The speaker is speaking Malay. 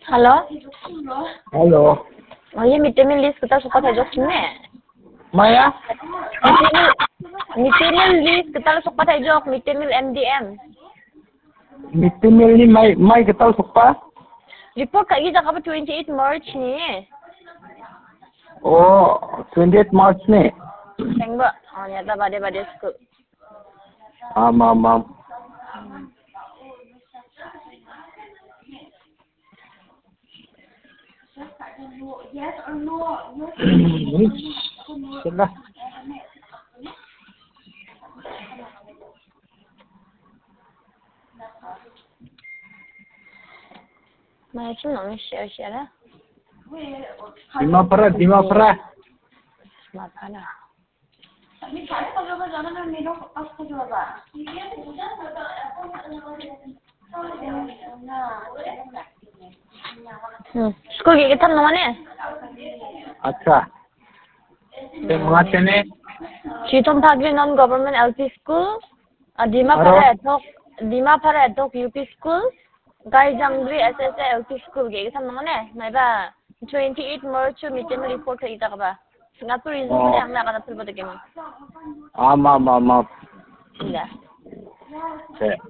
Halo? Halo. Oh iya, midterm list kita suka saja sini. Maya? Midterm list kita suka saja midterm MDM. Mitimil ni May kita suka? Report kaki jangka 28 March ni. Oh, 28 March ni. Tengok, oh nyata pada school. Mam. Yes or no? Sudah. Macam mana share lah? Dima Pera. Mana? Ni kali kalau jangan nak minum apa juga. School kita mana? अच्छा. Mga chene. Chitom Thagri non-government LP school. Dimapara Adok UP school. Gaijangri SSA LP school kita mana? Maiba 28 March midterm report kita apa? Singapore reason ni ang nakata tulpo tayo mo. Mam. Iya. Okay.